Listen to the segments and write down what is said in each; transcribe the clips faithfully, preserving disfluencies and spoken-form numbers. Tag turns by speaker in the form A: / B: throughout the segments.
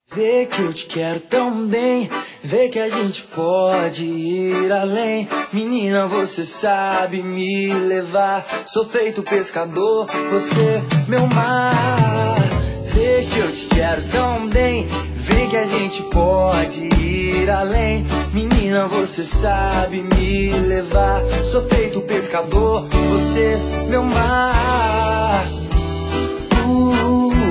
A: Vê que eu te quero tão bem, vê que a gente pode ir além. Menina, você sabe me levar, sou feito pescador, você meu mar. Vê que eu te quero tão bem, vê que a gente pode ir além. Menina, você sabe me levar, sou feito pescador, você meu mar. uh, uh,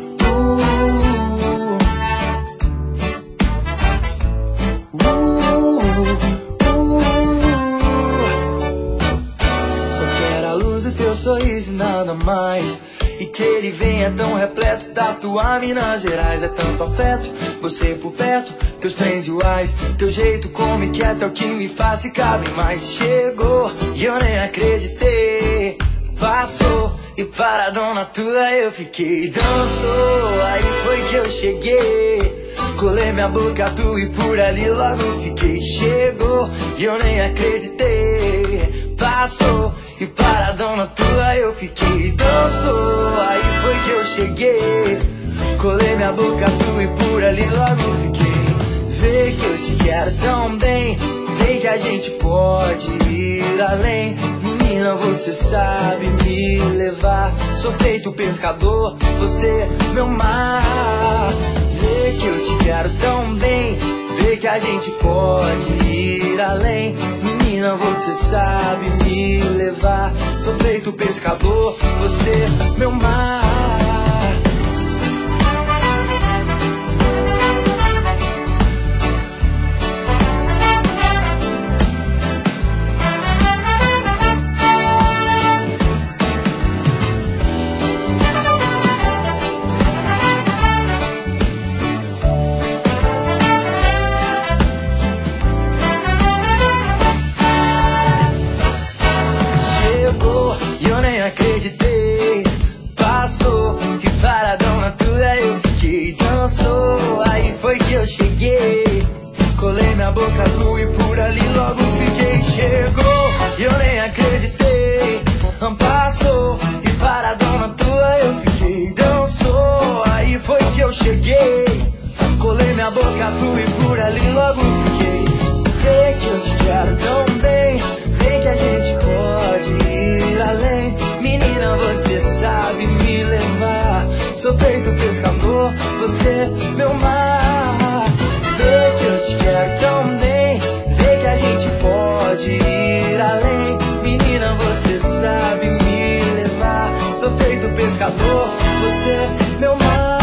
A: Teu sorriso e nada mais, e que ele venha tão repleto da tua Minas Gerais. É tanto afeto, você por perto, teus bens e uais, teu jeito como e quieto é o que me faz ficar bem mais. Chegou e eu nem acreditei, passou e paradona tua eu fiquei. Dançou, aí foi que eu cheguei, colei minha boca tua e por ali logo fiquei. Chegou e eu nem acreditei, passou e paradona tua eu fiquei. Dançou, aí foi que eu cheguei, colei minha boca tua e por ali logo fiquei. Vê que eu te quero tão bem, vê que a gente pode ir além. Menina, você sabe me levar, sou feito pescador, você meu mar. Vê que eu te quero tão bem, vê que a gente pode ir além. Menina, você sabe me levar, sou feito pescador, você meu mar. Acreditei, passou e paradona tua eu fiquei. Dançou, aí foi que eu cheguei, colei minha boca tua e por ali logo fiquei. Chegou e eu nem acreditei, passou e paradona tua eu fiquei. Dançou, aí foi que eu cheguei, colei minha boca tua e por ali logo fiquei. Vê que eu te quero tão bem, vê que a gente pode ir além. Menina, você sabe me levar, sou feito pescador, você meu mar. Vê que eu te quero tão bem, vê que a gente pode ir além. Menina, você sabe me levar, sou feito pescador, você meu mar.